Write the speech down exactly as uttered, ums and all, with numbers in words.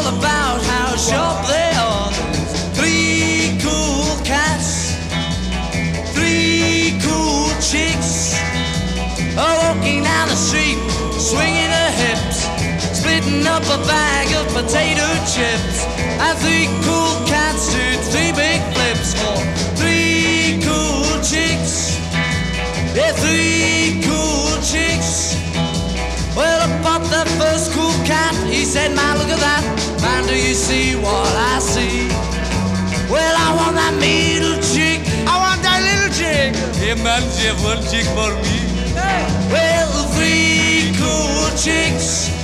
all about how sharp they are. Three cool cats, three cool chicks, are walking down the street, swinging her hips, splitting up a bag of potato chips. And three cool cats do three big flips for three cool chicks. Yeah, three cool chicks. Well, up the first cool cat, he said, man, look at that. Man, do you see what I see? Well, I want that middle chick. I want that little chick. Hey man, you have one chick for me. Well, three cool chicks